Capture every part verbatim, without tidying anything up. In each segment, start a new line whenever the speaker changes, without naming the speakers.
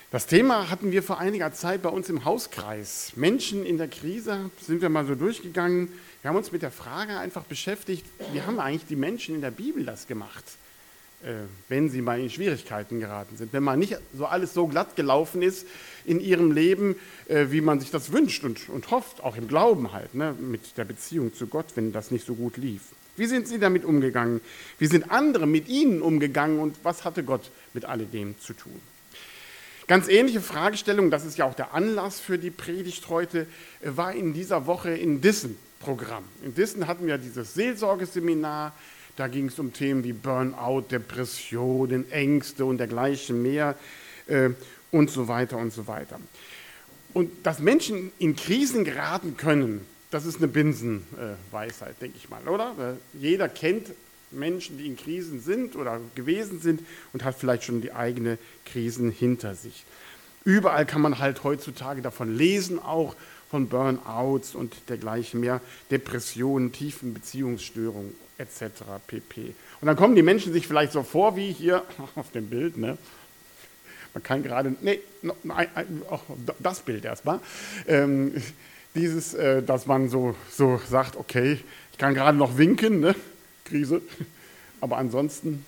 Das Thema hatten wir vor einiger Zeit bei uns im Hauskreis. Menschen in der Krise, sind wir mal so durchgegangen. Wir haben uns mit der Frage einfach beschäftigt, wie haben eigentlich die Menschen in der Bibel das gemacht, äh, wenn sie mal in Schwierigkeiten geraten sind, wenn mal nicht so alles so glatt gelaufen ist in ihrem Leben, äh, wie man sich das wünscht und, und hofft, auch im Glauben halt, ne, mit der Beziehung zu Gott, wenn das nicht so gut lief. Wie sind sie damit umgegangen? Wie sind andere mit ihnen umgegangen und was hatte Gott mit alledem zu tun? Ganz ähnliche Fragestellung, das ist ja auch der Anlass für die Predigt heute, war in dieser Woche in Dissen-Programm. In Dissen hatten wir dieses Seelsorgeseminar, da ging es um Themen wie Burnout, Depressionen, Ängste und dergleichen mehr äh, und so weiter und so weiter. Und dass Menschen in Krisen geraten können, das ist eine Binsenweisheit, äh, denke ich mal, oder? Jeder kennt Menschen, die in Krisen sind oder gewesen sind und hat vielleicht schon die eigene Krisen hinter sich. Überall kann man halt heutzutage davon lesen, auch von Burnouts und dergleichen mehr, Depressionen, tiefen Beziehungsstörungen et cetera pp. Und dann kommen die Menschen sich vielleicht so vor, wie hier auf dem Bild, ne? Man kann gerade, nee, auch das Bild erstmal, ähm, dieses, äh, dass man so, so sagt, okay, ich kann gerade noch winken, ne? Krise, aber ansonsten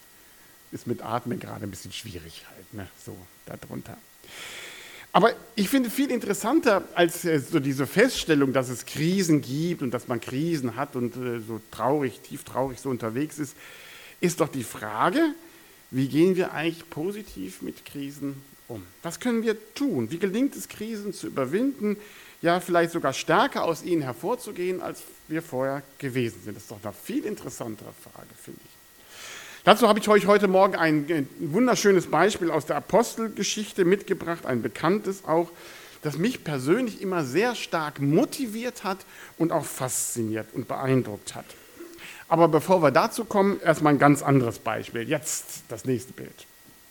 ist mit Atmen gerade ein bisschen schwierig halt, ne? So darunter. Aber ich finde viel interessanter als äh, so diese Feststellung, dass es Krisen gibt und dass man Krisen hat und äh, so traurig, tief traurig so unterwegs ist, ist doch die Frage, wie gehen wir eigentlich positiv mit Krisen um? Was können wir tun? Wie gelingt es, Krisen zu überwinden? Ja, vielleicht sogar stärker aus ihnen hervorzugehen, als wir vorher gewesen sind. Das ist doch eine viel interessantere Frage, finde ich. Dazu habe ich euch heute Morgen ein, ein wunderschönes Beispiel aus der Apostelgeschichte mitgebracht, ein bekanntes auch, das mich persönlich immer sehr stark motiviert hat und auch fasziniert und beeindruckt hat. Aber bevor wir dazu kommen, erstmal ein ganz anderes Beispiel. Jetzt das nächste Bild.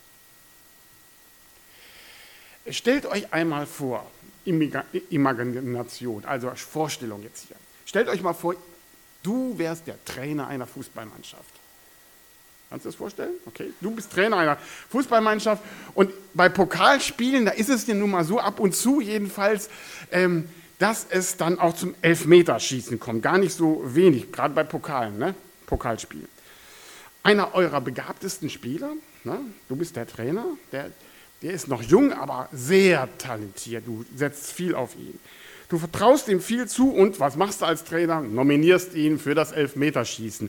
Stellt euch einmal vor, Imagination, also Vorstellung jetzt hier. Stellt euch mal vor, du wärst der Trainer einer Fußballmannschaft. Kannst du das vorstellen? Okay, du bist Trainer einer Fußballmannschaft und bei Pokalspielen, da ist es ja nun mal so ab und zu jedenfalls, ähm, dass es dann auch zum Elfmeterschießen kommt. Gar nicht so wenig, gerade bei Pokalen, ne? Pokalspielen. Einer eurer begabtesten Spieler, ne? Du bist der Trainer, der Der ist noch jung, aber sehr talentiert. Du setzt viel auf ihn. Du vertraust ihm viel zu und was machst du als Trainer? Nominierst ihn für das Elfmeterschießen.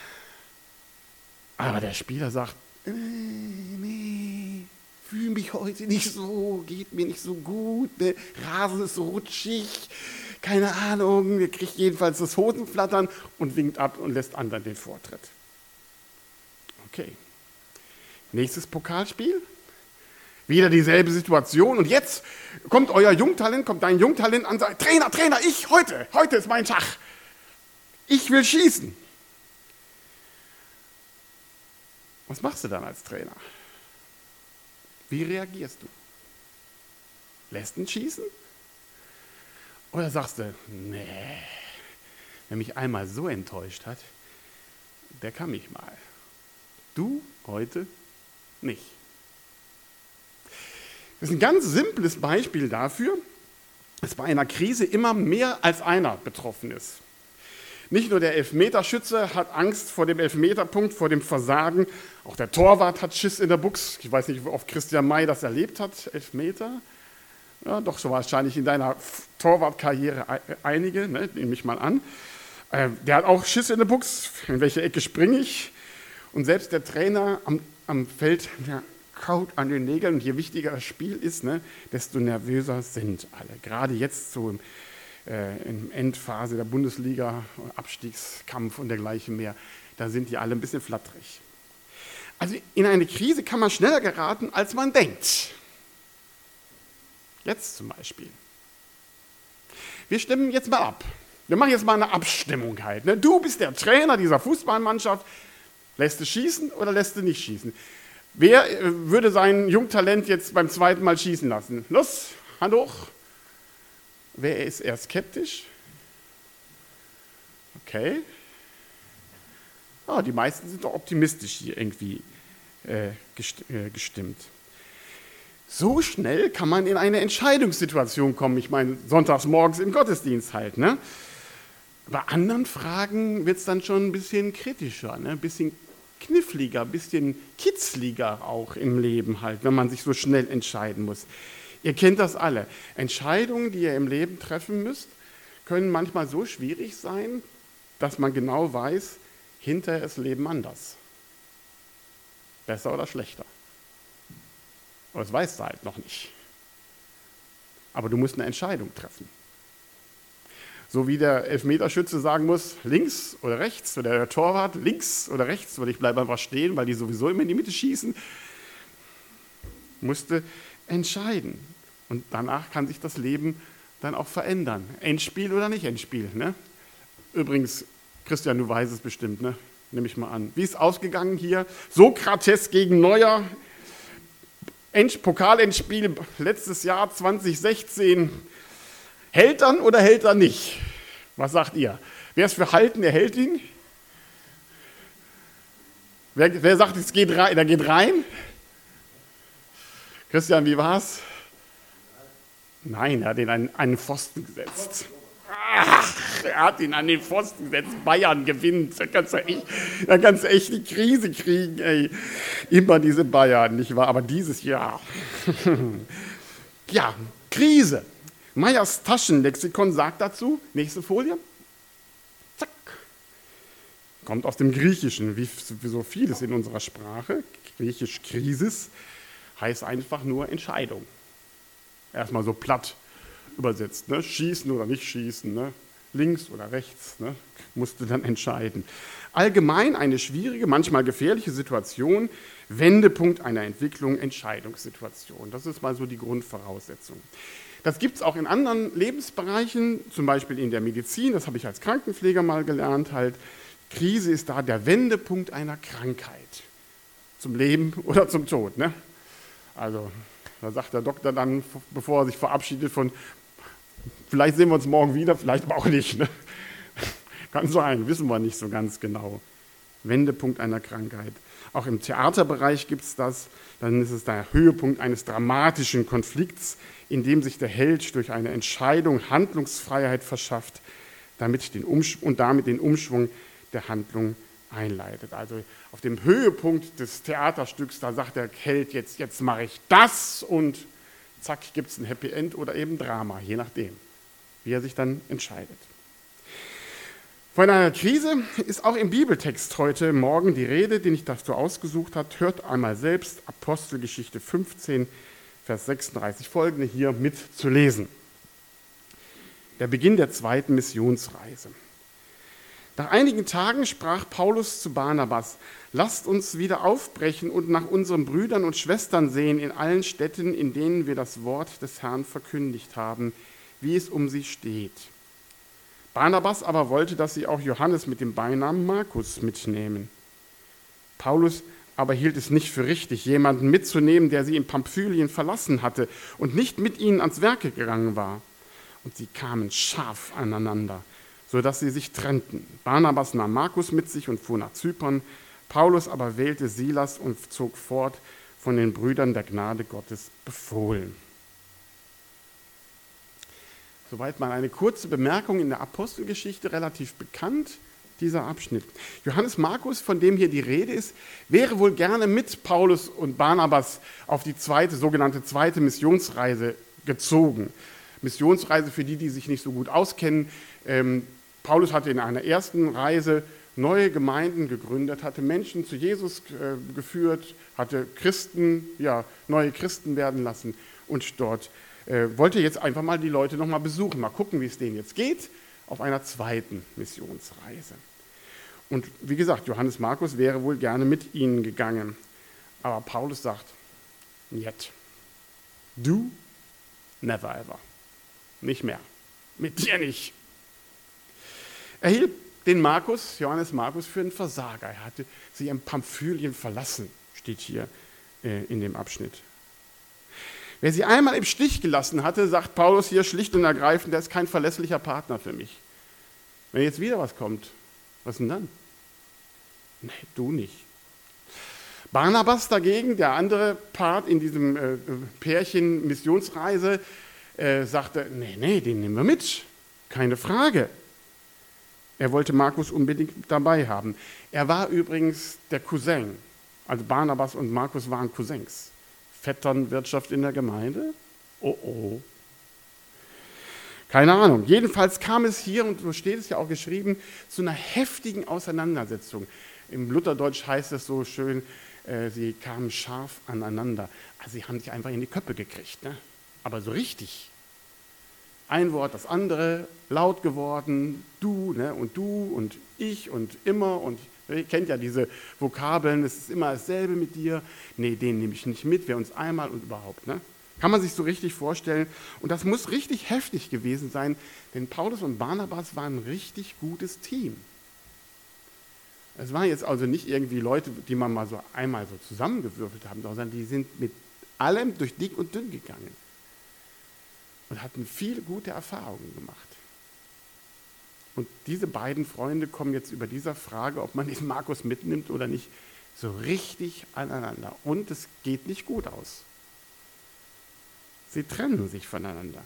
Aber der Spieler sagt, äh, nee, fühle mich heute nicht so, geht mir nicht so gut, der Rasen ist so rutschig, keine Ahnung, er kriegt jedenfalls das Hosenflattern und winkt ab und lässt anderen den Vortritt. Okay. Nächstes Pokalspiel. Wieder dieselbe Situation und jetzt kommt euer Jungtalent, kommt dein Jungtalent an und sagt, Trainer, Trainer, ich heute, heute ist mein Tag. Ich will schießen. Was machst du dann als Trainer? Wie reagierst du? Lässt ihn schießen? Oder sagst du, nee, wer mich einmal so enttäuscht hat, der kann mich mal. Du heute nicht. Das ist ein ganz simples Beispiel dafür, dass bei einer Krise immer mehr als einer betroffen ist. Nicht nur der Elfmeterschütze hat Angst vor dem Elfmeterpunkt, vor dem Versagen, auch der Torwart hat Schiss in der Buchs. Ich weiß nicht, wie oft Christian May das erlebt hat, Elfmeter. Ja, doch so wahrscheinlich in deiner Torwartkarriere einige, ne, nehme ich mal an. Äh, der hat auch Schiss in der Buchs, in welche Ecke springe ich? Und selbst der Trainer am, am Feld, der kaut an den Nägeln und je wichtiger das Spiel ist, ne, desto nervöser sind alle. Gerade jetzt so im, äh, in Endphase der Bundesliga, Abstiegskampf und dergleichen mehr, da sind die alle ein bisschen flatterig. Also in eine Krise kann man schneller geraten, als man denkt. Jetzt zum Beispiel. Wir stimmen jetzt mal ab. Wir machen jetzt mal eine Abstimmung halt. Ne? Du bist der Trainer dieser Fußballmannschaft. Lässt du schießen oder lässt du nicht schießen? Wer würde sein Jungtalent jetzt beim zweiten Mal schießen lassen? Los, Hand hoch. Wer ist eher skeptisch? Okay. Oh, die meisten sind doch optimistisch hier irgendwie äh, gestimmt. So schnell kann man in eine Entscheidungssituation kommen. Ich meine, sonntags morgens im Gottesdienst halt. Ne? Bei anderen Fragen wird es dann schon ein bisschen kritischer, ne? Ein bisschen kniffliger, ein bisschen kitzliger auch im Leben halt, wenn man sich so schnell entscheiden muss. Ihr kennt das alle. Entscheidungen, die ihr im Leben treffen müsst, können manchmal so schwierig sein, dass man genau weiß, hinterher ist Leben anders. Besser oder schlechter. Aber das weißt du halt noch nicht. Aber du musst eine Entscheidung treffen. So wie der Elfmeterschütze sagen muss, links oder rechts, oder der Torwart links oder rechts, oder ich bleibe einfach stehen, weil die sowieso immer in die Mitte schießen, musste entscheiden. Und danach kann sich das Leben dann auch verändern. Endspiel oder nicht Endspiel. Ne? Übrigens, Christian, du weißt es bestimmt, ne? Nehme ich mal an. Wie ist es ausgegangen hier? Sokrates gegen Neuer. Pokalendspiel letztes Jahr zwanzig sechzehn. Hält dann oder hält er nicht? Was sagt ihr? Wer ist für halten, der hält ihn? Wer, wer sagt, es geht rein, der geht rein? Christian, wie war's? Nein, er hat ihn an einen Pfosten gesetzt. Ach, er hat ihn an den Pfosten gesetzt. Bayern gewinnt. Da kannst du echt, da kannst du echt die Krise kriegen. Ey. Immer diese Bayern, nicht wahr? Aber dieses Jahr. Ja, Krise. Meyers Taschenlexikon sagt dazu, nächste Folie. Zack. Kommt aus dem Griechischen, wie so vieles in unserer Sprache. Griechisch Krisis heißt einfach nur Entscheidung. Erstmal so platt übersetzt, ne? Schießen oder nicht schießen, ne? Links oder rechts, ne? Musste dann entscheiden. Allgemein eine schwierige, manchmal gefährliche Situation, Wendepunkt einer Entwicklung, Entscheidungssituation. Das ist mal so die Grundvoraussetzung. Das gibt es auch in anderen Lebensbereichen, zum Beispiel in der Medizin, das habe ich als Krankenpfleger mal gelernt, halt. Krise ist da der Wendepunkt einer Krankheit, zum Leben oder zum Tod, ne? Also, da sagt der Doktor dann, bevor er sich verabschiedet von, vielleicht sehen wir uns morgen wieder, vielleicht aber auch nicht. Ne? Kann sein, wissen wir nicht so ganz genau. Wendepunkt einer Krankheit. Auch im Theaterbereich gibt es das. Dann ist es der Höhepunkt eines dramatischen Konflikts, in dem sich der Held durch eine Entscheidung Handlungsfreiheit verschafft, damit den Umsch- und damit den Umschwung der Handlung einleitet. Also auf dem Höhepunkt des Theaterstücks, da sagt der Held, jetzt, jetzt mache ich das und zack, gibt es ein Happy End oder eben Drama, je nachdem, wie er sich dann entscheidet. Von einer Krise ist auch im Bibeltext heute Morgen die Rede, den ich dazu ausgesucht habe. Hört einmal selbst Apostelgeschichte fünfzehn, Vers sechsunddreißig folgende hier mit zu lesen. Der Beginn der zweiten Missionsreise. Nach einigen Tagen sprach Paulus zu Barnabas, lasst uns wieder aufbrechen und nach unseren Brüdern und Schwestern sehen in allen Städten, in denen wir das Wort des Herrn verkündigt haben, wie es um sie steht. Barnabas aber wollte, dass sie auch Johannes mit dem Beinamen Markus mitnehmen. Paulus aber hielt es nicht für richtig, jemanden mitzunehmen, der sie in Pamphylien verlassen hatte und nicht mit ihnen ans Werke gegangen war. Und sie kamen scharf aneinander, sodass sie sich trennten. Barnabas nahm Markus mit sich und fuhr nach Zypern. Paulus aber wählte Silas und zog fort, von den Brüdern der Gnade Gottes befohlen. Soweit mal eine kurze Bemerkung in der Apostelgeschichte, relativ bekannt, dieser Abschnitt. Johannes Markus, von dem hier die Rede ist, wäre wohl gerne mit Paulus und Barnabas auf die zweite, sogenannte zweite Missionsreise gezogen. Missionsreise für die, die sich nicht so gut auskennen. Ähm, Paulus hatte in einer ersten Reise neue Gemeinden gegründet, hatte Menschen zu Jesus äh, geführt, hatte Christen, ja, neue Christen werden lassen und dort äh, wollte jetzt einfach mal die Leute nochmal besuchen, mal gucken, wie es denen jetzt geht, auf einer zweiten Missionsreise. Und wie gesagt, Johannes Markus wäre wohl gerne mit ihnen gegangen. Aber Paulus sagt, nicht. Du, never ever. Nicht mehr. Mit dir nicht. Er hielt den Markus, Johannes Markus, für einen Versager. Er hatte sie in Pamphylien verlassen, steht hier äh, in dem Abschnitt. Wer sie einmal im Stich gelassen hatte, sagt Paulus hier schlicht und ergreifend, der ist kein verlässlicher Partner für mich. Wenn jetzt wieder was kommt, was denn dann? Nee, du nicht. Barnabas dagegen, der andere Part in diesem äh, Pärchen Missionsreise, äh, sagte, nee, nee, den nehmen wir mit, keine Frage. Er wollte Markus unbedingt dabei haben. Er war übrigens der Cousin, also Barnabas und Markus waren Cousins. Vetternwirtschaft in der Gemeinde? Oh oh. Keine Ahnung. Jedenfalls kam es hier, und so steht es ja auch geschrieben, zu einer heftigen Auseinandersetzung. Im Lutherdeutsch heißt es so schön, äh, sie kamen scharf aneinander. Also sie haben sich einfach in die Köpfe gekriegt, ne? Aber so richtig. Ein Wort, das andere, laut geworden, du, ne? Und du und ich und immer. Und ihr kennt ja diese Vokabeln, es ist immer dasselbe mit dir. Nee, den nehme ich nicht mit, wer uns einmal und überhaupt, ne? Kann man sich so richtig vorstellen. Und das muss richtig heftig gewesen sein, denn Paulus und Barnabas waren ein richtig gutes Team. Es waren jetzt also nicht irgendwie Leute, die man mal so einmal so zusammengewürfelt haben, sondern die sind mit allem durch dick und dünn gegangen und hatten viele gute Erfahrungen gemacht. Und diese beiden Freunde kommen jetzt über dieser Frage, ob man den Markus mitnimmt oder nicht, so richtig aneinander. Und es geht nicht gut aus. Sie trennen sich voneinander.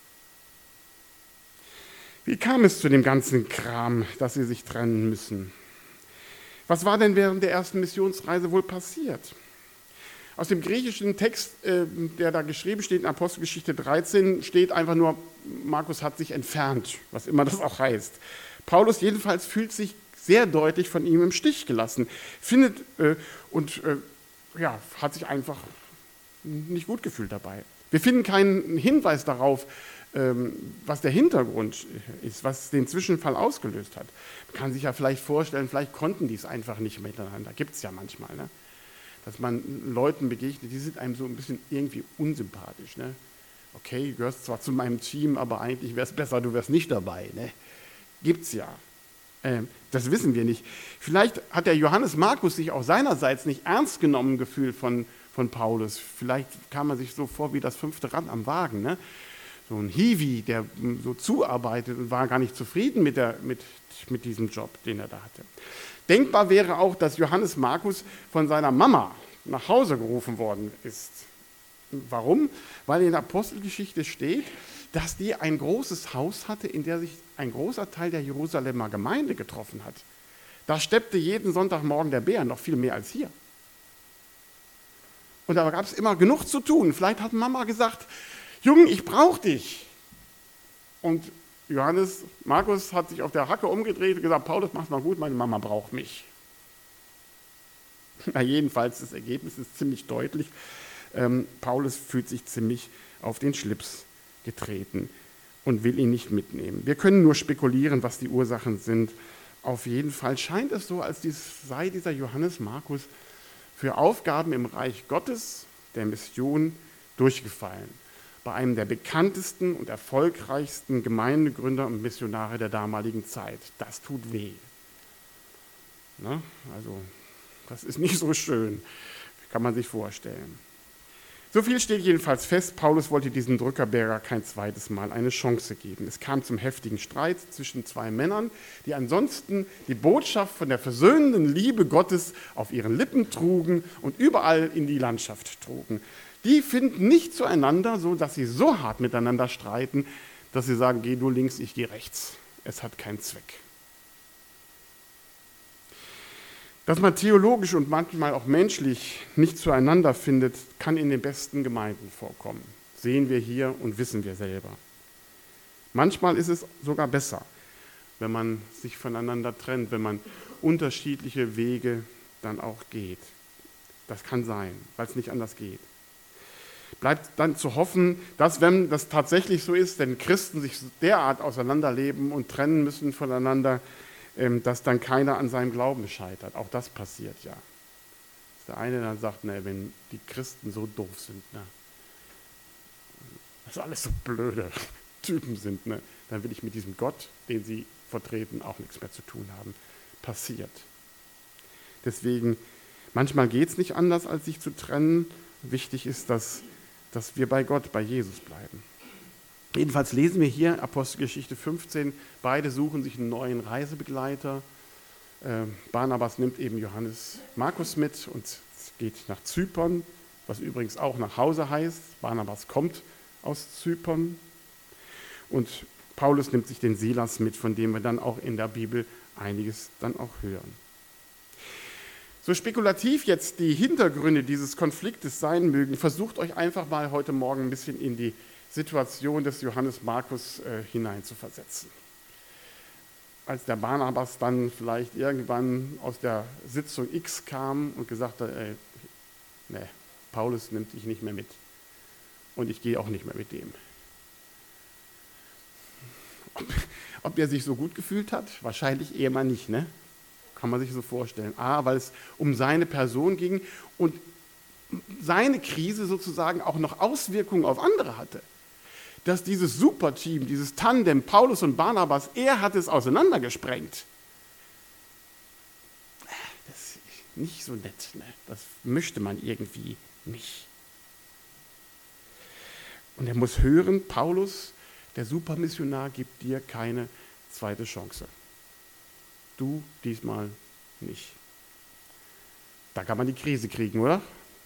Wie kam es zu dem ganzen Kram, dass sie sich trennen müssen? Was war denn während der ersten Missionsreise wohl passiert? Aus dem griechischen Text, äh, der da geschrieben steht, in Apostelgeschichte dreizehn, steht einfach nur, Markus hat sich entfernt, was immer das auch heißt. Paulus jedenfalls fühlt sich sehr deutlich von ihm im Stich gelassen, findet äh, und äh, ja, hat sich einfach nicht gut gefühlt dabei. Wir finden keinen Hinweis darauf, ähm, was der Hintergrund ist, was den Zwischenfall ausgelöst hat. Man kann sich ja vielleicht vorstellen, vielleicht konnten die es einfach nicht miteinander. Gibt es ja manchmal, ne? Dass man Leuten begegnet, die sind einem so ein bisschen irgendwie unsympathisch. Ne? Okay, du gehörst zwar zu meinem Team, aber eigentlich wäre es besser, du wärst nicht dabei. Ne? Gibt's ja. Ähm, das wissen wir nicht. Vielleicht hat der Johannes Markus sich auch seinerseits nicht ernst genommen gefühlt von, von Paulus. Vielleicht kam er sich so vor wie das fünfte Rad am Wagen. Ne? So ein Hiwi, der so zuarbeitet und war gar nicht zufrieden mit, der, mit, mit diesem Job, den er da hatte. Denkbar wäre auch, dass Johannes Markus von seiner Mama nach Hause gerufen worden ist. Warum? Weil in der Apostelgeschichte steht, dass die ein großes Haus hatte, in der sich ein großer Teil der Jerusalemer Gemeinde getroffen hat. Da steppte jeden Sonntagmorgen der Bär, noch viel mehr als hier. Und da gab es immer genug zu tun. Vielleicht hat Mama gesagt, Junge, ich brauche dich. Und Johannes Markus hat sich auf der Hacke umgedreht und gesagt, Paulus, mach's mal gut, meine Mama braucht mich. Na, jedenfalls, das Ergebnis ist ziemlich deutlich. Ähm, Paulus fühlt sich ziemlich auf den Schlips getreten und will ihn nicht mitnehmen. Wir können nur spekulieren, was die Ursachen sind. Auf jeden Fall scheint es so, als dies, sei dieser Johannes Markus für Aufgaben im Reich Gottes, der Mission, durchgefallen. Bei einem der bekanntesten und erfolgreichsten Gemeindegründer und Missionare der damaligen Zeit. Das tut weh. Ne? Also, das ist nicht so schön, kann man sich vorstellen. So viel steht jedenfalls fest, Paulus wollte diesem Drückerberger kein zweites Mal eine Chance geben. Es kam zum heftigen Streit zwischen zwei Männern, die ansonsten die Botschaft von der versöhnenden Liebe Gottes auf ihren Lippen trugen und überall in die Landschaft trugen. Die finden nicht zueinander, so dass sie so hart miteinander streiten, dass sie sagen, geh du links, ich gehe rechts. Es hat keinen Zweck. Dass man theologisch und manchmal auch menschlich nicht zueinander findet, kann in den besten Gemeinden vorkommen. Sehen wir hier und wissen wir selber. Manchmal ist es sogar besser, wenn man sich voneinander trennt, wenn man unterschiedliche Wege dann auch geht. Das kann sein, weil es nicht anders geht. Bleibt dann zu hoffen, dass, wenn das tatsächlich so ist, denn Christen sich derart auseinanderleben und trennen müssen voneinander, dass dann keiner an seinem Glauben scheitert. Auch das passiert ja. Dass der eine dann sagt, ne, wenn die Christen so doof sind, ne, dass alles so blöde Typen sind, ne, dann will ich mit diesem Gott, den sie vertreten, auch nichts mehr zu tun haben. Passiert. Deswegen, manchmal geht es nicht anders, als sich zu trennen. Wichtig ist, dass dass wir bei Gott, bei Jesus bleiben. Jedenfalls lesen wir hier Apostelgeschichte fünfzehn, beide suchen sich einen neuen Reisebegleiter. Äh, Barnabas nimmt eben Johannes Markus mit und geht nach Zypern, was übrigens auch nach Hause heißt. Barnabas kommt aus Zypern. Und Paulus nimmt sich den Silas mit, von dem wir dann auch in der Bibel einiges dann auch hören. So spekulativ jetzt die Hintergründe dieses Konfliktes sein mögen, versucht euch einfach mal heute Morgen ein bisschen in die Situation des Johannes Markus äh, hineinzuversetzen. Als der Barnabas dann vielleicht irgendwann aus der Sitzung X kam und gesagt hat, ey, nee, Paulus nimmt dich nicht mehr mit und ich gehe auch nicht mehr mit dem. Ob, ob er sich so gut gefühlt hat? Wahrscheinlich eher mal nicht, ne? Kann man sich so vorstellen. A, weil es um seine Person ging und seine Krise sozusagen auch noch Auswirkungen auf andere hatte. Dass dieses Superteam, dieses Tandem, Paulus und Barnabas, er hat es auseinandergesprengt. Das ist nicht so nett, ne? Das möchte man irgendwie nicht. Und er muss hören, Paulus, der Supermissionar, gibt dir keine zweite Chance. Du diesmal nicht. Da kann man die Krise kriegen, oder?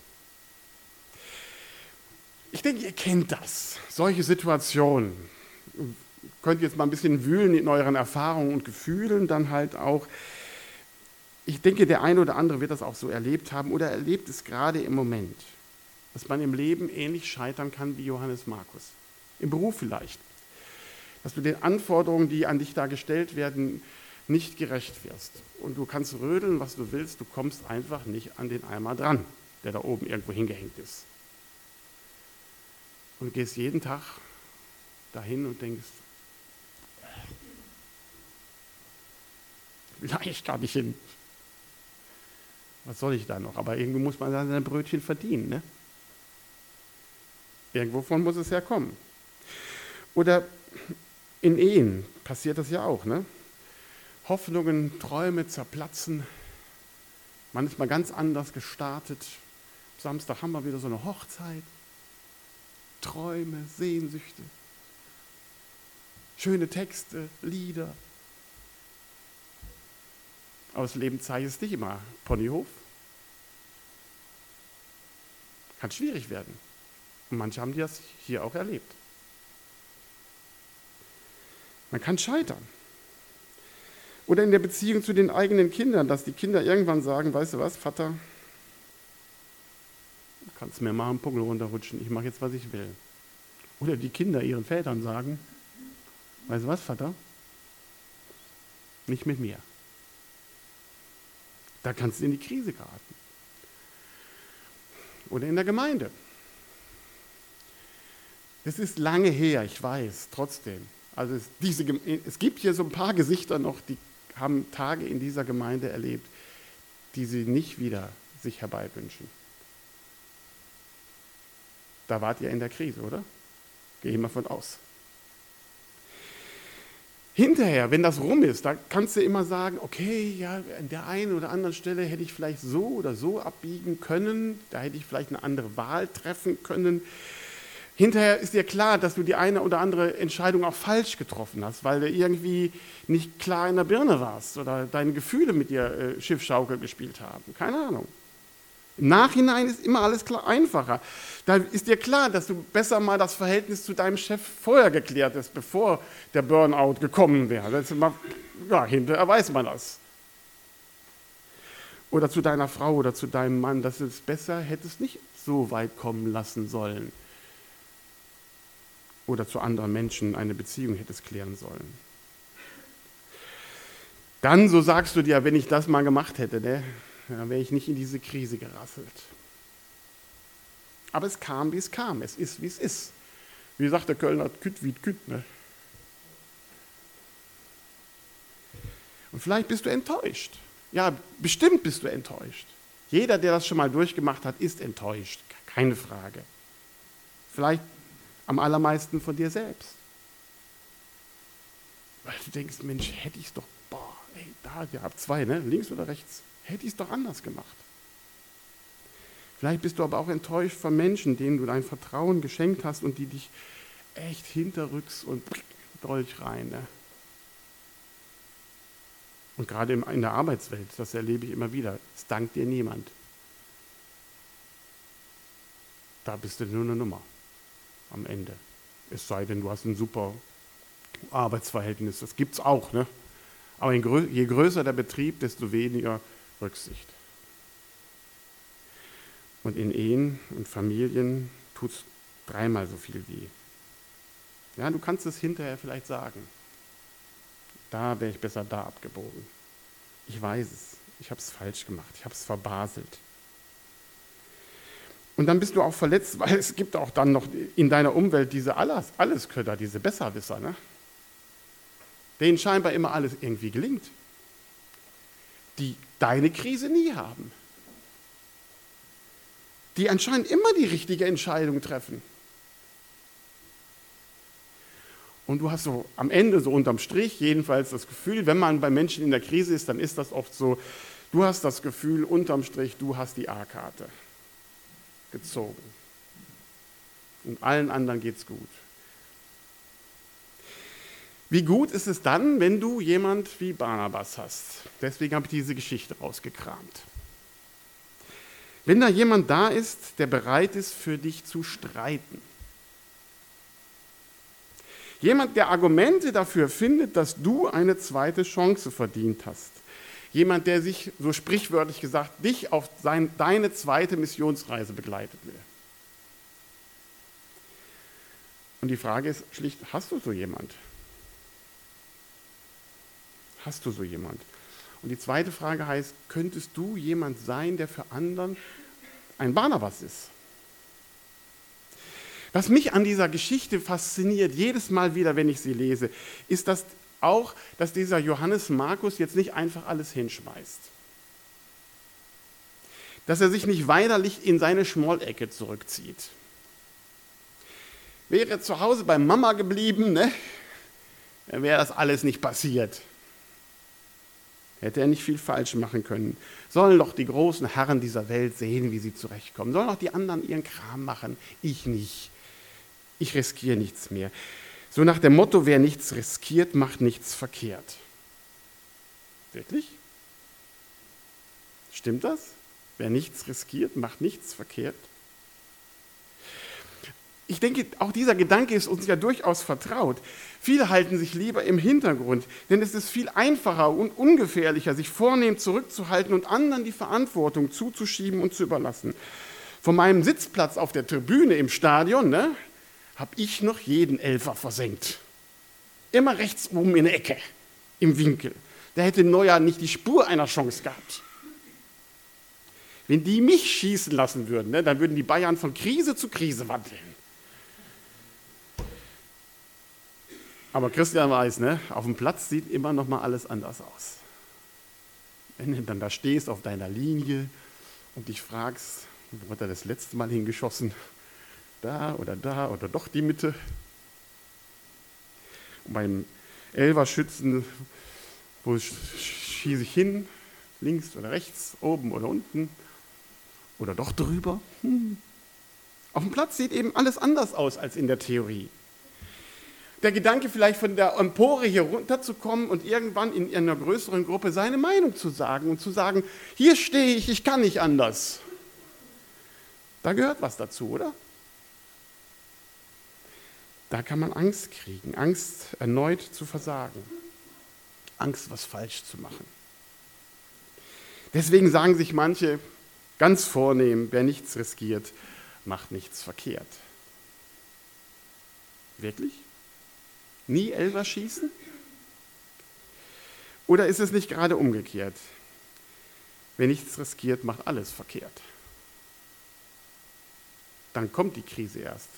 Ich denke, ihr kennt das, solche Situationen. Ihr könnt jetzt mal ein bisschen wühlen in euren Erfahrungen und Gefühlen, dann halt auch. Ich denke, der eine oder andere wird das auch so erlebt haben oder erlebt es gerade im Moment, dass man im Leben ähnlich scheitern kann wie Johannes Markus. Im Beruf vielleicht. Dass du den Anforderungen, die an dich da gestellt werden, nicht gerecht wirst. Und du kannst rödeln, was du willst, du kommst einfach nicht an den Eimer dran, der da oben irgendwo hingehängt ist. Und du gehst jeden Tag dahin und denkst, ich will eigentlich gar nicht hin. Was soll ich da noch? Aber irgendwo muss man seine Brötchen verdienen, ne? Irgendwovon muss es herkommen. Oder in Ehen passiert das ja auch, ne? Hoffnungen, Träume zerplatzen, manchmal ganz anders gestartet. Samstag haben wir wieder so eine Hochzeit. Träume, Sehnsüchte, schöne Texte, Lieder. Aber das Leben zeigt es nicht immer. Ponyhof. Kann schwierig werden. Und manche haben das hier auch erlebt. Man kann scheitern. Oder in der Beziehung zu den eigenen Kindern, dass die Kinder irgendwann sagen, weißt du was, Vater, du kannst mir mal einen Puckel runterrutschen, ich mache jetzt, was ich will. Oder die Kinder ihren Vätern sagen, weißt du was, Vater, nicht mit mir. Da kannst du in die Krise geraten. Oder in der Gemeinde. Das ist lange her, ich weiß, trotzdem. Also es, diese, es gibt hier so ein paar Gesichter noch, die haben Tage in dieser Gemeinde erlebt, die sie nicht wieder sich herbeiwünschen. Da wart ihr in der Krise, oder? Gehe ich mal von aus. Hinterher, wenn das rum ist, da kannst du immer sagen, okay, ja, an der einen oder anderen Stelle hätte ich vielleicht so oder so abbiegen können, da hätte ich vielleicht eine andere Wahl treffen können. Hinterher ist dir klar, dass du die eine oder andere Entscheidung auch falsch getroffen hast, weil du irgendwie nicht klar in der Birne warst oder deine Gefühle mit dir äh, Schiffschaukel gespielt haben. Keine Ahnung. Im Nachhinein ist immer alles klar, einfacher. Da ist dir klar, dass du besser mal das Verhältnis zu deinem Chef vorher geklärt hast, bevor der Burnout gekommen wäre. Das ist immer, ja, hinterher weiß man das. Oder zu deiner Frau oder zu deinem Mann, dass du es besser hättest nicht so weit kommen lassen sollen. Oder zu anderen Menschen eine Beziehung hättest klären sollen. Dann, so sagst du dir, wenn ich das mal gemacht hätte, ne, dann wäre ich nicht in diese Krise gerasselt. Aber es kam, wie es kam. Es ist, wie es ist. Wie sagt der Kölner, küt wie küt. Ne? Und vielleicht bist du enttäuscht. Ja, bestimmt bist du enttäuscht. Jeder, der das schon mal durchgemacht hat, ist enttäuscht. Keine Frage. Vielleicht am allermeisten von dir selbst. Weil du denkst, Mensch, hätte ich es doch, boah, ey, da, ihr habt zwei, ne? Links oder rechts, hätte ich es doch anders gemacht. Vielleicht bist du aber auch enttäuscht von Menschen, denen du dein Vertrauen geschenkt hast und die dich echt hinterrücks und Dolch rein. Ne? Und gerade in der Arbeitswelt, das erlebe ich immer wieder, es dankt dir niemand. da bist du nur eine Nummer am Ende. Es sei denn, du hast ein super Arbeitsverhältnis, das gibt es auch, ne? Aber je größer der Betrieb, desto weniger Rücksicht. Und in Ehen und Familien tut es dreimal so viel weh. Ja, du kannst es hinterher vielleicht sagen. Da wäre ich besser da abgebogen. Ich weiß es, ich habe es falsch gemacht, ich habe es verbaselt. Und dann bist du auch verletzt, weil es gibt auch dann noch in deiner Umwelt diese Alles, Allesköder, diese Besserwisser, ne? Denen scheinbar immer alles irgendwie gelingt, die deine Krise nie haben, die anscheinend immer die richtige Entscheidung treffen. Und du hast so am Ende, so unterm Strich jedenfalls das Gefühl, wenn man bei Menschen in der Krise ist, dann ist das oft so, du hast das Gefühl, unterm Strich, du hast die A-Karte gezogen. Und allen anderen geht's gut. Wie gut ist es dann, wenn du jemand wie Barnabas hast? Deswegen habe ich diese Geschichte rausgekramt. Wenn da jemand da ist, der bereit ist, für dich zu streiten. Jemand, der Argumente dafür findet, dass du eine zweite Chance verdient hast. Jemand, der sich, so sprichwörtlich gesagt, dich auf sein, deine zweite Missionsreise begleitet will. Und die Frage ist schlicht, hast du so jemand? Hast du so jemand? Und die zweite Frage heißt, könntest du jemand sein, der für anderen ein Barnabas ist? Was mich an dieser Geschichte fasziniert, jedes Mal wieder, wenn ich sie lese, ist das auch, dass dieser Johannes Markus jetzt nicht einfach alles hinschmeißt. Dass er sich nicht weinerlich in seine Schmollecke zurückzieht. Wäre er zu Hause bei Mama geblieben, ne, dann wäre das alles nicht passiert. Hätte er nicht viel falsch machen können. Sollen doch die großen Herren dieser Welt sehen, wie sie zurechtkommen. Sollen doch die anderen ihren Kram machen, ich nicht. Ich riskiere nichts mehr. So nach dem Motto, wer nichts riskiert, macht nichts verkehrt. Wirklich? Stimmt das? Wer nichts riskiert, macht nichts verkehrt? Ich denke, auch dieser Gedanke ist uns ja durchaus vertraut. Viele halten sich lieber im Hintergrund, denn es ist viel einfacher und ungefährlicher, sich vornehm zurückzuhalten und anderen die Verantwortung zuzuschieben und zu überlassen. Von meinem Sitzplatz auf der Tribüne im Stadion, ne, habe ich noch jeden Elfer versenkt. Immer rechts oben in der Ecke, im Winkel. Da hätte Neuer nicht die Spur einer Chance gehabt. Wenn die mich schießen lassen würden, ne, dann würden die Bayern von Krise zu Krise wandeln. Aber Christian weiß, ne, auf dem Platz sieht immer noch mal alles anders aus. Wenn du dann da stehst auf deiner Linie und dich fragst, wo hat er das letzte Mal hingeschossen? Da oder da oder doch die Mitte. Und beim Elferschützen, wo schieße ich hin? Links oder rechts, oben oder unten? Oder doch drüber? Hm. Auf dem Platz sieht eben alles anders aus als in der Theorie. Der Gedanke, vielleicht von der Empore hier runterzukommen und irgendwann in einer größeren Gruppe seine Meinung zu sagen und zu sagen, hier stehe ich, ich kann nicht anders. Da gehört was dazu, oder? Da kann man Angst kriegen, Angst erneut zu versagen, Angst, was falsch zu machen. Deswegen sagen sich manche ganz vornehm, wer nichts riskiert, macht nichts verkehrt. Wirklich? Nie Elfer schießen? Oder ist es nicht gerade umgekehrt? Wer nichts riskiert, macht alles verkehrt. Dann kommt die Krise erst.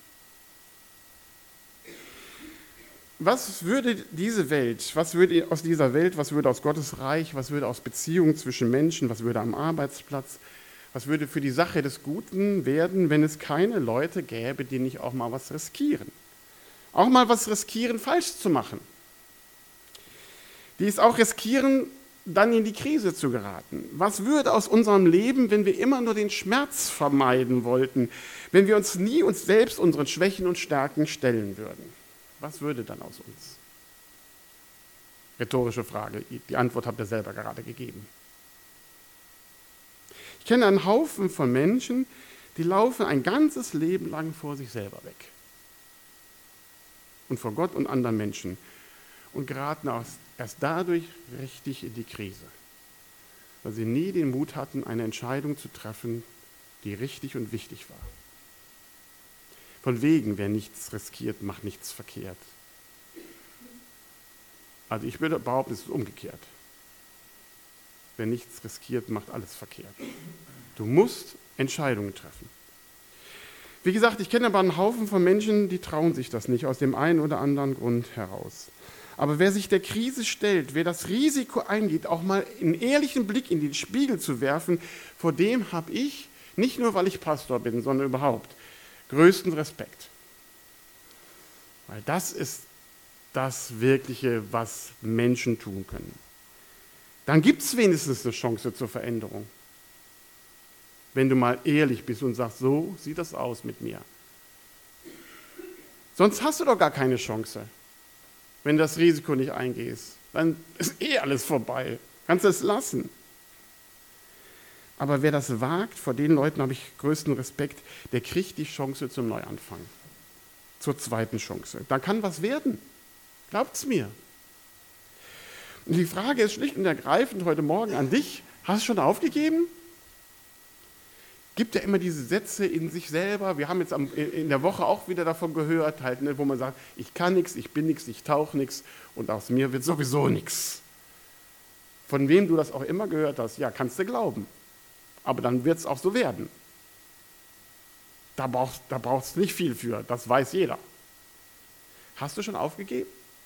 Was würde diese Welt, was würde aus dieser Welt, was würde aus Gottes Reich, was würde aus Beziehungen zwischen Menschen, was würde am Arbeitsplatz, was würde für die Sache des Guten werden, wenn es keine Leute gäbe, die nicht auch mal was riskieren? Auch mal was riskieren, falsch zu machen. Die es auch riskieren, dann in die Krise zu geraten. Was würde aus unserem Leben, wenn wir immer nur den Schmerz vermeiden wollten, wenn wir uns nie uns selbst unseren Schwächen und Stärken stellen würden? Was würde dann aus uns? Rhetorische Frage, die Antwort habt ihr selber gerade gegeben. Ich kenne einen Haufen von Menschen, die laufen ein ganzes Leben lang vor sich selber weg. Und vor Gott und anderen Menschen. Und geraten erst dadurch richtig in die Krise. Weil sie nie den Mut hatten, eine Entscheidung zu treffen, die richtig und wichtig war. Von wegen, wer nichts riskiert, macht nichts verkehrt. Also ich würde behaupten, es ist umgekehrt. Wer nichts riskiert, macht alles verkehrt. Du musst Entscheidungen treffen. Wie gesagt, ich kenne aber einen Haufen von Menschen, die trauen sich das nicht, aus dem einen oder anderen Grund heraus. Aber wer sich der Krise stellt, wer das Risiko eingeht, auch mal einen ehrlichen Blick in den Spiegel zu werfen, vor dem habe ich, nicht nur weil ich Pastor bin, sondern überhaupt, größten Respekt. Weil das ist das Wirkliche, was Menschen tun können. Dann gibt es wenigstens eine Chance zur Veränderung. Wenn du mal ehrlich bist und sagst, so sieht das aus mit mir. Sonst hast du doch gar keine Chance, wenn du das Risiko nicht eingehst. Dann ist eh alles vorbei. Kannst es lassen. Aber wer das wagt, vor den Leuten habe ich größten Respekt, der kriegt die Chance zum Neuanfang. Zur zweiten Chance. Da kann was werden. Glaubt's mir. Und die Frage ist schlicht und ergreifend heute Morgen an dich. Hast du schon aufgegeben? Gibt ja immer diese Sätze in sich selber. Wir haben jetzt am, in der Woche auch wieder davon gehört, halt, ne, wo man sagt, ich kann nichts, ich bin nichts, ich tauche nichts und aus mir wird sowieso nichts. Von wem du das auch immer gehört hast, ja, kannst du glauben. Aber dann wird es auch so werden. Da brauchst da brauchst du nicht viel für, das weiß jeder. Hast du schon aufgegeben?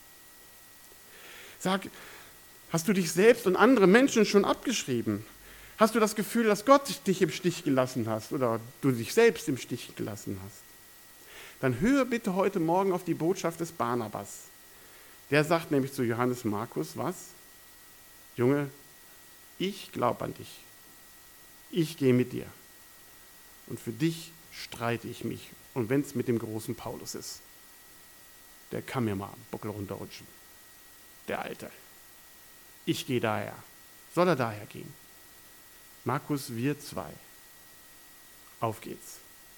Sag, hast du dich selbst und andere Menschen schon abgeschrieben? Hast du das Gefühl, dass Gott dich im Stich gelassen hast oder du dich selbst im Stich gelassen hast? Dann höre bitte heute Morgen auf die Botschaft des Barnabas. Der sagt nämlich zu Johannes Markus, was? Junge, ich glaube an dich. Ich gehe mit dir. Und für dich streite ich mich. Und wenn es mit dem großen Paulus ist, der kann mir mal einen Buckel runterrutschen. Der Alte. Ich gehe daher. Soll er daher gehen? Markus, wir zwei. Auf geht's.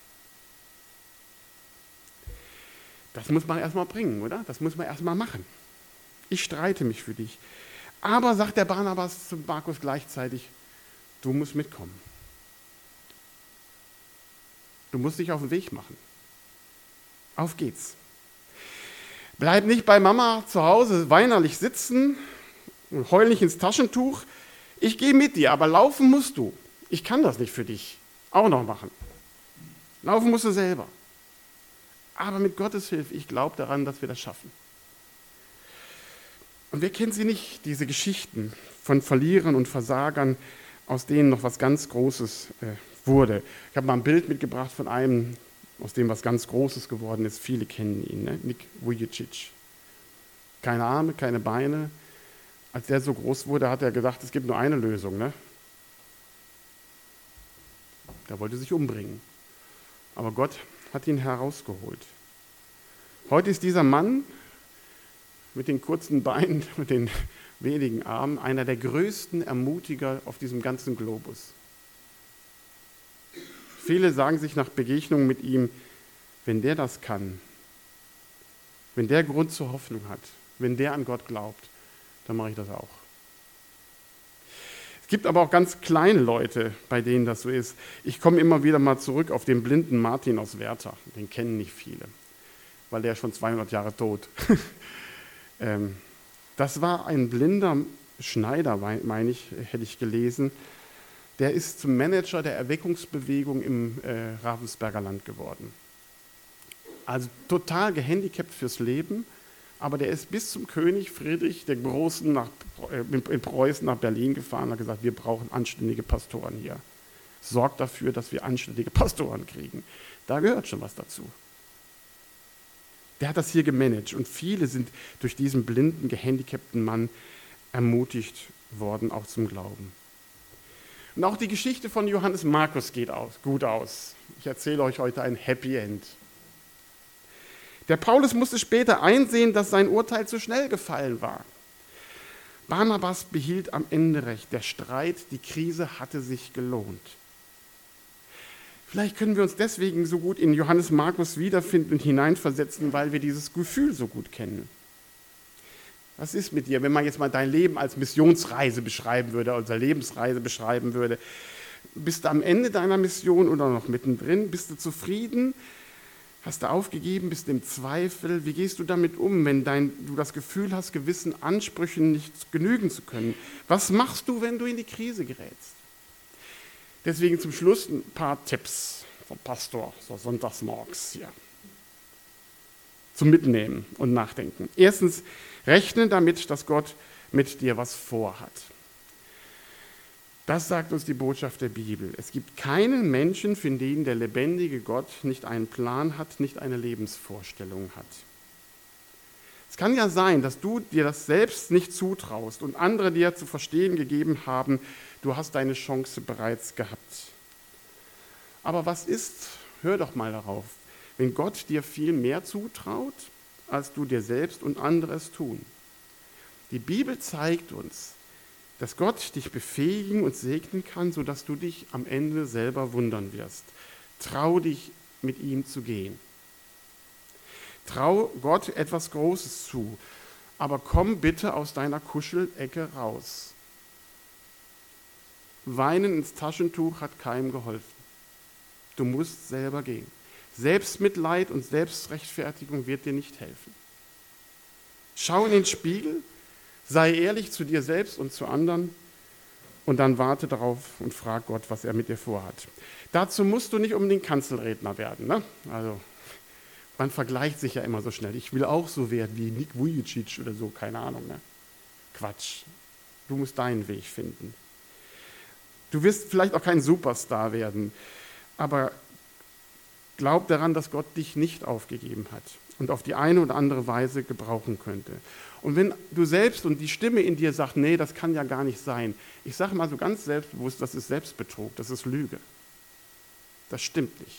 Das muss man erstmal bringen, oder? Das muss man erstmal machen. Ich streite mich für dich. Aber, sagt der Barnabas zu Markus gleichzeitig, du musst mitkommen. Du musst dich auf den Weg machen. Auf geht's. Bleib nicht bei Mama zu Hause weinerlich sitzen und heul nicht ins Taschentuch. Ich gehe mit dir, aber laufen musst du. Ich kann das nicht für dich auch noch machen. Laufen musst du selber. Aber mit Gottes Hilfe, ich glaube daran, dass wir das schaffen. Und wer kennt sie nicht, diese Geschichten von Verlierern und Versagern, aus denen noch was ganz Großes äh, wurde. Ich habe mal ein Bild mitgebracht von einem, aus dem was ganz Großes geworden ist. Viele kennen ihn, ne? Nick Vujicic. Keine Arme, keine Beine. Als der so groß wurde, hat er gesagt, es gibt nur eine Lösung. Ne? Der wollte sich umbringen. Aber Gott hat ihn herausgeholt. Heute ist dieser Mann mit den kurzen Beinen, mit den wenigen Armen, einer der größten Ermutiger auf diesem ganzen Globus. Viele sagen sich nach Begegnungen mit ihm, wenn der das kann, wenn der Grund zur Hoffnung hat, wenn der an Gott glaubt, dann mache ich das auch. Es gibt aber auch ganz kleine Leute, bei denen das so ist. Ich komme immer wieder mal zurück auf den blinden Martin aus Werther. Den kennen nicht viele, weil der ist schon zweihundert Jahre tot. ähm, das war ein blinder Schneider, meine ich, hätte ich gelesen. Der ist zum Manager der Erweckungsbewegung im äh, Ravensberger Land geworden. Also total gehandicapt fürs Leben. Aber der ist bis zum König Friedrich der Großen nach, äh, in Preußen nach Berlin gefahren und hat gesagt, wir brauchen anständige Pastoren hier. Sorgt dafür, dass wir anständige Pastoren kriegen. Da gehört schon was dazu. Der hat das hier gemanagt und viele sind durch diesen blinden, gehandicapten Mann ermutigt worden, auch zum Glauben. Und auch die Geschichte von Johannes Markus geht aus, gut aus. Ich erzähle euch heute ein Happy End. Der Paulus musste später einsehen, dass sein Urteil zu schnell gefallen war. Barnabas behielt am Ende recht. Der Streit, die Krise hatte sich gelohnt. Vielleicht können wir uns deswegen so gut in Johannes Markus wiederfinden und hineinversetzen, weil wir dieses Gefühl so gut kennen. Was ist mit dir, wenn man jetzt mal dein Leben als Missionsreise beschreiben würde, als Lebensreise beschreiben würde? Bist du am Ende deiner Mission oder noch mittendrin? Bist du zufrieden? Hast du aufgegeben? Bist du im Zweifel? Wie gehst du damit um, wenn dein, du das Gefühl hast, gewissen Ansprüchen nicht genügen zu können? Was machst du, wenn du in die Krise gerätst? Deswegen zum Schluss ein paar Tipps vom Pastor, so sonntagsmorgens hier. Zum Mitnehmen und Nachdenken. Erstens, rechne damit, dass Gott mit dir was vorhat. Das sagt uns die Botschaft der Bibel. Es gibt keinen Menschen, für den der lebendige Gott nicht einen Plan hat, nicht eine Lebensvorstellung hat. Es kann ja sein, dass du dir das selbst nicht zutraust und andere dir zu verstehen gegeben haben, du hast deine Chance bereits gehabt. Aber was ist, hör doch mal darauf, wenn Gott dir viel mehr zutraut, als du dir selbst und andere es tun? Die Bibel zeigt uns, dass Gott dich befähigen und segnen kann, sodass du dich am Ende selber wundern wirst. Trau dich, mit ihm zu gehen. Trau Gott etwas Großes zu, aber komm bitte aus deiner Kuschelecke raus. Weinen ins Taschentuch hat keinem geholfen. Du musst selber gehen. Selbstmitleid und Selbstrechtfertigung wird dir nicht helfen. Schau in den Spiegel, sei ehrlich zu dir selbst und zu anderen und dann warte darauf und frag Gott, was er mit dir vorhat. Dazu musst du nicht unbedingt Kanzelredner werden. Ne? Also man vergleicht sich ja immer so schnell. Ich will auch so werden wie Nick Vujicic oder so, keine Ahnung. Ne? Quatsch. Du musst deinen Weg finden. Du wirst vielleicht auch kein Superstar werden, aber glaub daran, dass Gott dich nicht aufgegeben hat und auf die eine oder andere Weise gebrauchen könnte. Und wenn du selbst und die Stimme in dir sagt, nee, das kann ja gar nicht sein, ich sage mal so ganz selbstbewusst, das ist Selbstbetrug, das ist Lüge. Das stimmt nicht.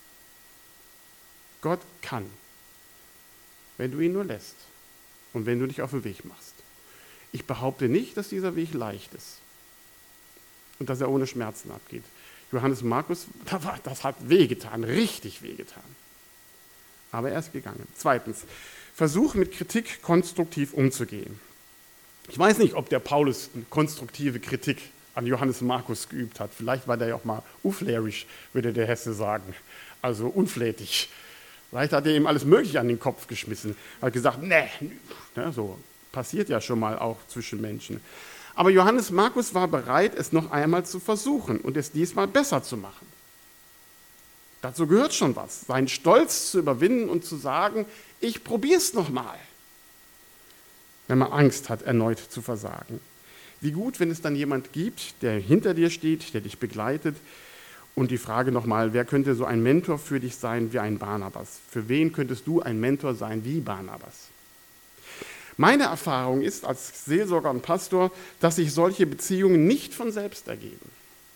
Gott kann, wenn du ihn nur lässt und wenn du dich auf den Weg machst. Ich behaupte nicht, dass dieser Weg leicht ist und dass er ohne Schmerzen abgeht. Johannes Markus, das hat wehgetan, richtig wehgetan. Aber er ist gegangen. Zweitens, versuch mit Kritik konstruktiv umzugehen. Ich weiß nicht, ob der Paulus eine konstruktive Kritik an Johannes Markus geübt hat. Vielleicht war der ja auch mal uflärisch, würde der Hesse sagen. Also unflätig. Vielleicht hat er ihm alles Mögliche an den Kopf geschmissen. Er hat gesagt, nee, ne, so passiert ja schon mal auch zwischen Menschen. Aber Johannes Markus war bereit, es noch einmal zu versuchen und es diesmal besser zu machen. Dazu gehört schon was, seinen Stolz zu überwinden und zu sagen, ich probiere es nochmal, wenn man Angst hat, erneut zu versagen. Wie gut, wenn es dann jemand gibt, der hinter dir steht, der dich begleitet. Und die Frage nochmal, wer könnte so ein Mentor für dich sein wie ein Barnabas? Für wen könntest du ein Mentor sein wie Barnabas? Meine Erfahrung ist als Seelsorger und Pastor, dass sich solche Beziehungen nicht von selbst ergeben.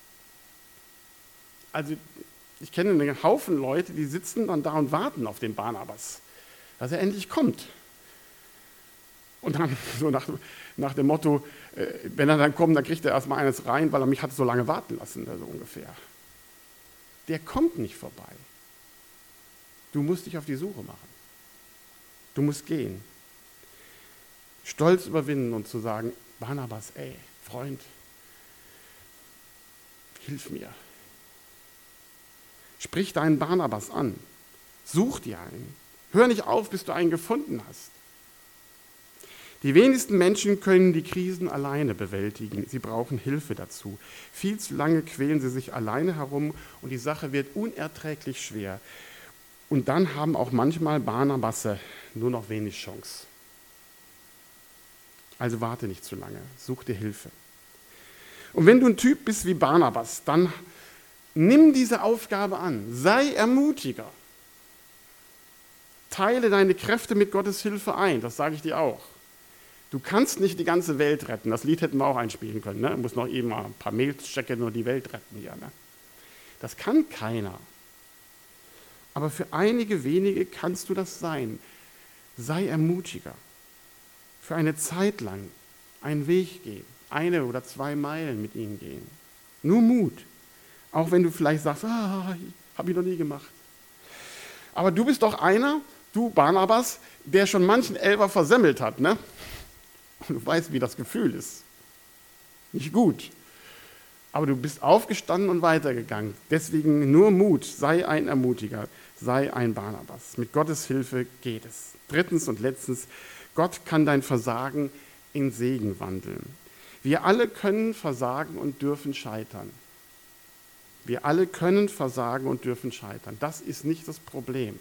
Also ich kenne einen Haufen Leute, die sitzen dann da und warten auf den Barnabas, dass er endlich kommt. Und dann so nach, nach dem Motto, äh, wenn er dann kommt, dann kriegt er erstmal eines rein, weil er mich hat so lange warten lassen, so ungefähr. Der kommt nicht vorbei. Du musst dich auf die Suche machen. Du musst gehen. Stolz überwinden und zu sagen, Barnabas, ey, Freund, hilf mir. Sprich deinen Barnabas an. Such dir einen. Hör nicht auf, bis du einen gefunden hast. Die wenigsten Menschen können die Krisen alleine bewältigen. Sie brauchen Hilfe dazu. Viel zu lange quälen sie sich alleine herum und die Sache wird unerträglich schwer. Und dann haben auch manchmal Barnabasse nur noch wenig Chance. Also warte nicht zu lange, such dir Hilfe. Und wenn du ein Typ bist wie Barnabas, dann nimm diese Aufgabe an, sei Ermutiger. Teile deine Kräfte mit Gottes Hilfe ein, das sage ich dir auch. Du kannst nicht die ganze Welt retten, das Lied hätten wir auch einspielen können, ne? Du musst noch eben mal ein paar Mails checken und die Welt retten hier. Ne? Das kann keiner. Aber für einige wenige kannst du das sein. Sei Ermutiger. Für eine Zeit lang einen Weg gehen, eine oder zwei Meilen mit ihnen gehen. Nur Mut. Auch wenn du vielleicht sagst, ah, habe ich noch nie gemacht. Aber du bist doch einer, du Barnabas, der schon manchen Elfer versemmelt hat, ne? Und du weißt, wie das Gefühl ist. Nicht gut. Aber du bist aufgestanden und weitergegangen. Deswegen nur Mut, sei ein Ermutiger, sei ein Barnabas. Mit Gottes Hilfe geht es. Drittens und letztens, Gott kann dein Versagen in Segen wandeln. Wir alle können versagen und dürfen scheitern. Wir alle können versagen und dürfen scheitern. Das ist nicht das Problem.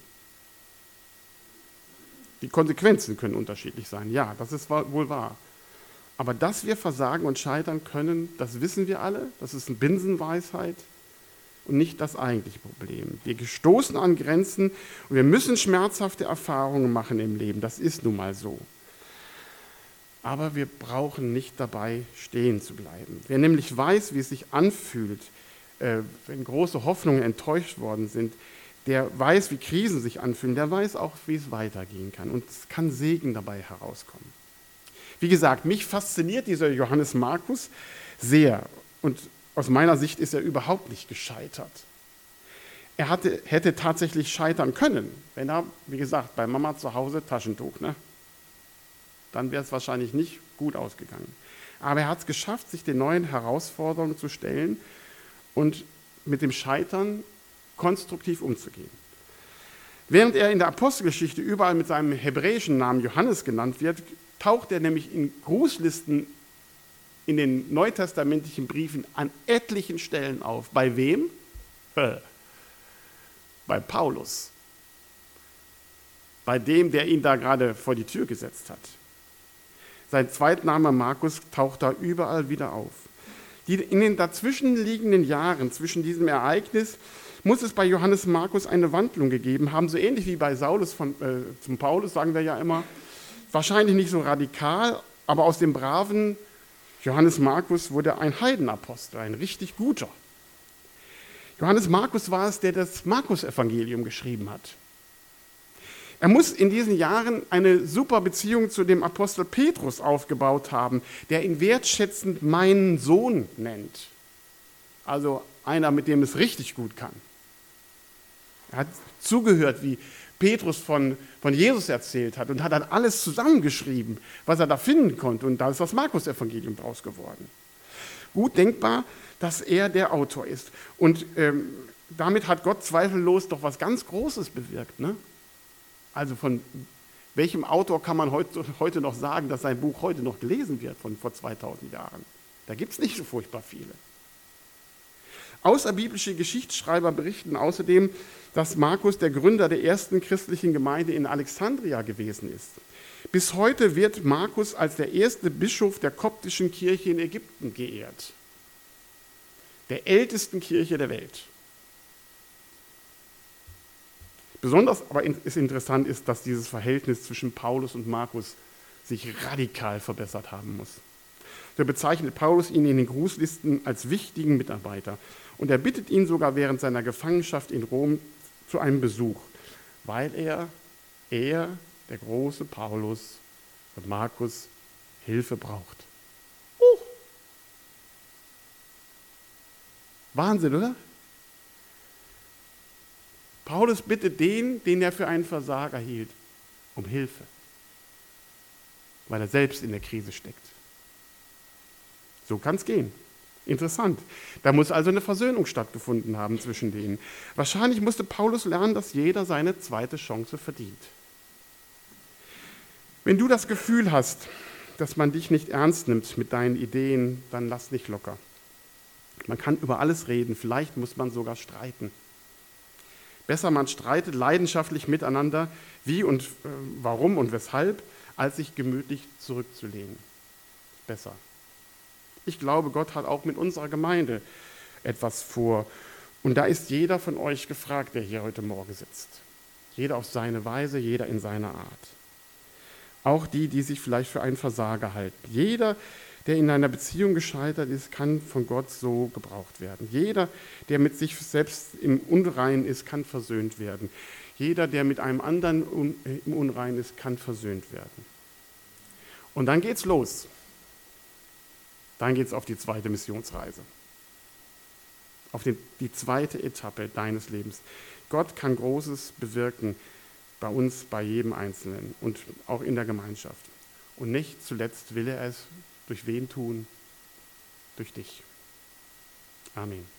Die Konsequenzen können unterschiedlich sein. Ja, das ist wohl wahr. Aber dass wir versagen und scheitern können, das wissen wir alle. Das ist eine Binsenweisheit und nicht das eigentliche Problem. Wir stoßen an Grenzen und wir müssen schmerzhafte Erfahrungen machen im Leben. Das ist nun mal so. Aber wir brauchen nicht dabei stehen zu bleiben. Wer nämlich weiß, wie es sich anfühlt, äh, wenn große Hoffnungen enttäuscht worden sind, der weiß, wie Krisen sich anfühlen, der weiß auch, wie es weitergehen kann. Und es kann Segen dabei herauskommen. Wie gesagt, mich fasziniert dieser Johannes Markus sehr. Und aus meiner Sicht ist er überhaupt nicht gescheitert. Er hatte, hätte tatsächlich scheitern können, wenn er, wie gesagt, bei Mama zu Hause Taschentuch, ne? Dann wäre es wahrscheinlich nicht gut ausgegangen. Aber er hat es geschafft, sich den neuen Herausforderungen zu stellen und mit dem Scheitern konstruktiv umzugehen. Während er in der Apostelgeschichte überall mit seinem hebräischen Namen Johannes genannt wird, taucht er nämlich in Grußlisten in den neutestamentlichen Briefen an etlichen Stellen auf. Bei wem? Bei Paulus. Bei dem, der ihn da gerade vor die Tür gesetzt hat. Sein Zweitname Markus taucht da überall wieder auf. Die, in den dazwischenliegenden Jahren, zwischen diesem Ereignis, muss es bei Johannes Markus eine Wandlung gegeben haben, so ähnlich wie bei Saulus von, äh, zum Paulus, sagen wir ja immer. Wahrscheinlich nicht so radikal, aber aus dem braven Johannes Markus wurde ein Heidenapostel, ein richtig guter. Johannes Markus war es, der das Markus-Evangelium geschrieben hat. Er muss in diesen Jahren eine super Beziehung zu dem Apostel Petrus aufgebaut haben, der ihn wertschätzend meinen Sohn nennt. Also einer, mit dem es richtig gut kann. Er hat zugehört, wie Petrus von, von Jesus erzählt hat und hat dann alles zusammengeschrieben, was er da finden konnte. Und da ist das Markus-Evangelium draus geworden. Gut denkbar, dass er der Autor ist. Und ähm, damit hat Gott zweifellos doch was ganz Großes bewirkt, ne? Also von welchem Autor kann man heute, heute noch sagen, dass sein Buch heute noch gelesen wird, von vor zweitausend Jahren? Da gibt es nicht so furchtbar viele. Außerbiblische Geschichtsschreiber berichten außerdem, dass Markus der Gründer der ersten christlichen Gemeinde in Alexandria gewesen ist. Bis heute wird Markus als der erste Bischof der koptischen Kirche in Ägypten geehrt. Der ältesten Kirche der Welt. Besonders aber ist interessant ist, dass dieses Verhältnis zwischen Paulus und Markus sich radikal verbessert haben muss. So bezeichnet Paulus ihn in den Grußlisten als wichtigen Mitarbeiter und er bittet ihn sogar während seiner Gefangenschaft in Rom zu einem Besuch, weil er, er, der große Paulus und Markus Hilfe braucht. Uh. Wahnsinn, oder? Paulus bittet den, den er für einen Versager hielt, um Hilfe, weil er selbst in der Krise steckt. So kann es gehen. Interessant. Da muss also eine Versöhnung stattgefunden haben zwischen denen. Wahrscheinlich musste Paulus lernen, dass jeder seine zweite Chance verdient. Wenn du das Gefühl hast, dass man dich nicht ernst nimmt mit deinen Ideen, dann lass nicht locker. Man kann über alles reden, vielleicht muss man sogar streiten. Besser, man streitet leidenschaftlich miteinander, wie und äh, warum und weshalb, als sich gemütlich zurückzulehnen. Besser. Ich glaube, Gott hat auch mit unserer Gemeinde etwas vor. Und da ist jeder von euch gefragt, der hier heute Morgen sitzt. Jeder auf seine Weise, jeder in seiner Art. Auch die, die sich vielleicht für einen Versager halten. Jeder, der in einer Beziehung gescheitert ist, kann von Gott so gebraucht werden. Jeder, der mit sich selbst im Unreinen ist, kann versöhnt werden. Jeder, der mit einem anderen im Unreinen ist, kann versöhnt werden. Und dann geht's los. Dann geht's auf die zweite Missionsreise. auf den, die zweite Etappe deines Lebens. Gott kann Großes bewirken bei uns, bei jedem Einzelnen und auch in der Gemeinschaft. Und nicht zuletzt will er es durch wen tun? Durch dich. Amen.